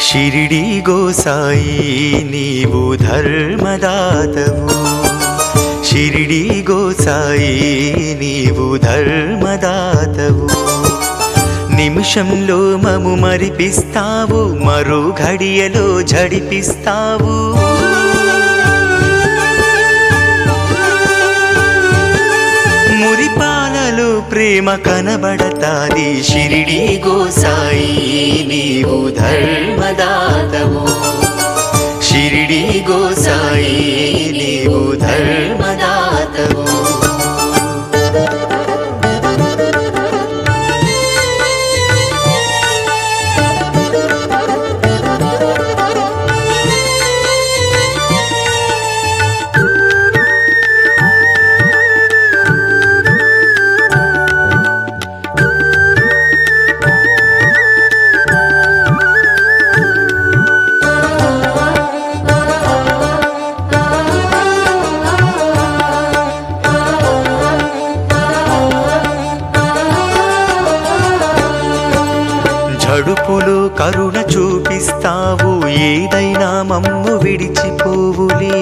ಶಿರಿಡಿ ಗೋಸಾಯಿ ನೀವು ಧರ್ಮದಾತವು ಶಿರಿಡಿ ಗೋಸಾಯಿ ನೀವು ధర్మదాతవు నిమిషంలో మము మరిపిస్తావు మరో ఘడియలో ఝడిపిస్తావు మురిపాలలో ప్రేమ కనబడతాది షిరిడి గోసాయి నీవు ధర్మదాతవు షిరిడి గోసాయి నీవు ధర్మదాతవు జడుపులో కరుణ చూపిస్తావు ఏదైనా మమ్ము విడిచిపోవులే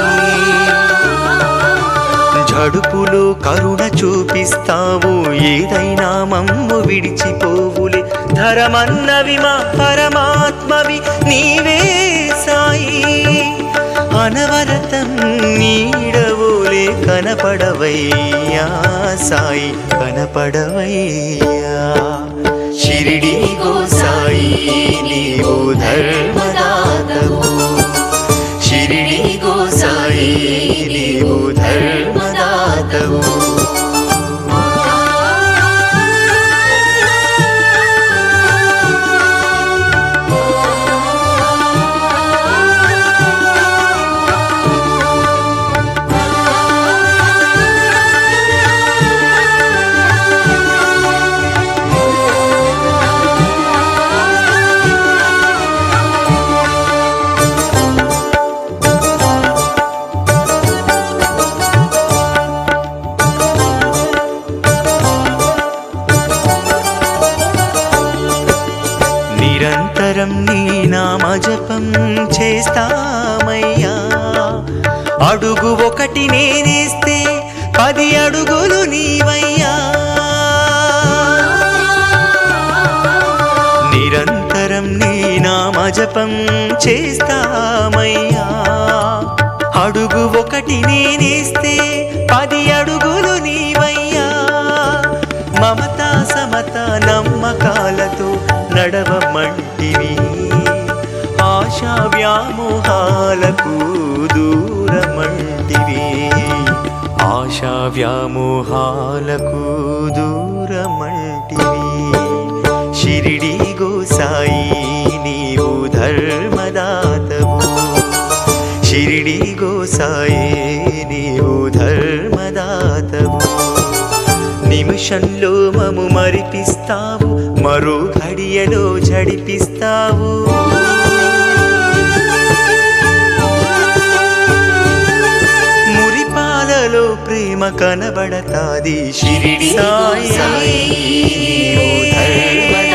జడుపులో కరుణ చూపిస్తావు ఏదైనా మమ్ము విడిచిపోవులే ధరమన్నవి మా పరమాత్మవి నీవే సాయి అనవరతం నీడవోలే కనపడవయ్యా సాయి కనపడవయ్యా షిరిడి గోసాయి నీవు ధర్మదాతవు షిరిడి గోసాయి నీవు ధర్మదాతవు నిరంతరం నీ నామ జపం చేస్తామయ్యా అడుగు ఒకటి నేనేస్తే 10 అడుగులు నీవయ్యా నిరంతరం నీ నామ జపం చేస్తామయ్యా అడుగు ఒకటి నేనేస్తే 10 అడుగులు నీవయ్యా మమతా సమత నమ్మకాలతో నడవమంటివి ఆశా వ్యామోహాలకు దూరమంటివి ఆశా వ్యామోహాలకు దూరమంటివి షిరిడి గోసాయి నీవు ధర్మదాతవు షిరిడి గోసాయి నీవు ధర్మదాతవు నిమిషంలో మము మరిపిస్తావు మరో ఘడియలో ఝడిపిస్తావు మురిపాలలో ప్రేమ కనబడతాది షిరిడి సాయి నీవు ధర్మదాతవు